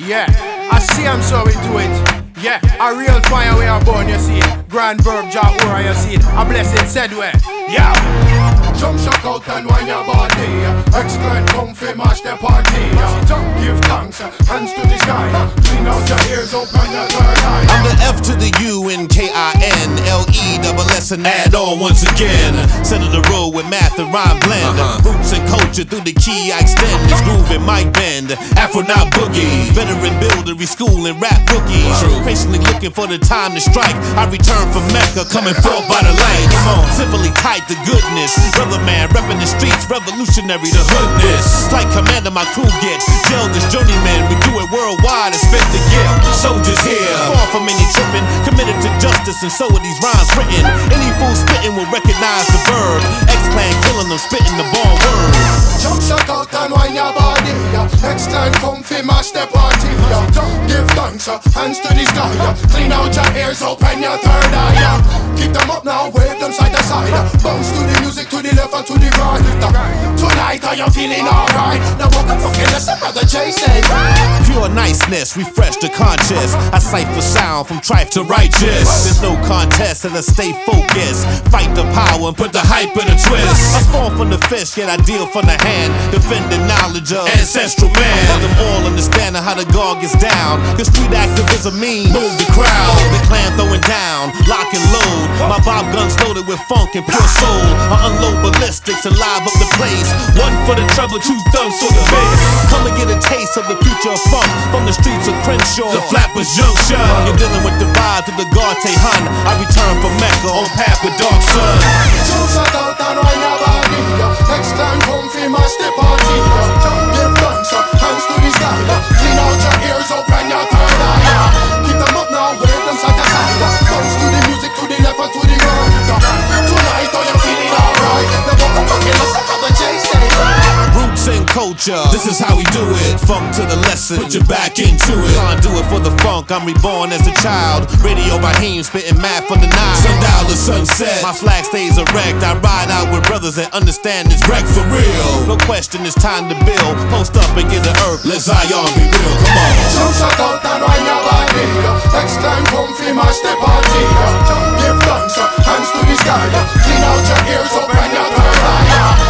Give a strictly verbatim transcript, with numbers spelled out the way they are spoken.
Yeah, I see I'm so we do it. Yeah, a real fire we are born, you see. Grand verb, Jah Ura, you see. A blessing said way. Yeah. Jump, shock out and wine your body. Exclaim, come fi mash the party. Jump, give thanks, hands to the sky. Clean out your ears, open your third eye. I'm the F to the U and K I N L E double S and add on once again. Center the road with math and rhyme blend. uh-huh. Roots and culture through the key I extend. This groove it might bend. Afro not boogie. Veteran builder, school and rap rookies. True. Patiently looking for the time to strike. I return from Mecca, coming forth by the light. Come on, civilly tight to goodness. Brother man, repping the streets, revolutionary to hoodness. Flight commander, my crew get jailed as journeyman. We do it worldwide and spent the gift. Soldiers here, far from any tripping, committed to justice, and so are these rhymes written. Any fool spitting will recognize the verb. X-Clan killing them, spitting the born word. Jump, shock out and wine your body. X-Clan come fi mash the party. Give thanks, hands to the sky. Clean out your ears, open your third eye. Keep them up now, wave them side to side. Bounce to the music, to the left and to the right. Tonight are you feeling alright? Now what the fuck is that brother Jay say? Pure niceness, refresh the conscious. I cipher sound from trife to righteous. There's no contest and I stay focused. Fight the power and put the hype in a twist. I spawn from the fist, yet I deal from the hand. Defend the knowledge of ancestral man. Let them all understand how the guard gets down. Cause street activism mean move the crowd. The clan throwing down, lock and load. My bob guns loaded with funk and pure soul. I unload ballistics and live up the place. One for the treble, two thumbs for the bass. Come and get a taste of the future of funk from the streets of Crenshaw, the Flappers Junction. You're dealing with the vibe to the Garte Hun. I return from Mecca on path with dark sun. Jump, shock out and wine your body. X-Clan come fi mash the party. Give thanks, hands to the sky. Clean out your ears, open your third eye. Keep them up now, wave them side to side. Bounce to the music, to the left and to the right. Tonight are you feeling alright? Now what the fuck is that brother Jay say? Roots and culture, this is how we do it. Funk to the lesson, put your back into it. Can't do it for the funk, I'm reborn as a child. Radio Raheem, spitting mad from the Nile. Sundial to sunset, my flag stays erect. I ride out with brothers that understand this wreck for real. No question, it's time to build. Post up and get the earth, let Zion be real, come on. Jump, shock out and wine your body. X-Clan come fi mash the party. Give thanks, hands to the sky. Clean out your ears, open your third eye.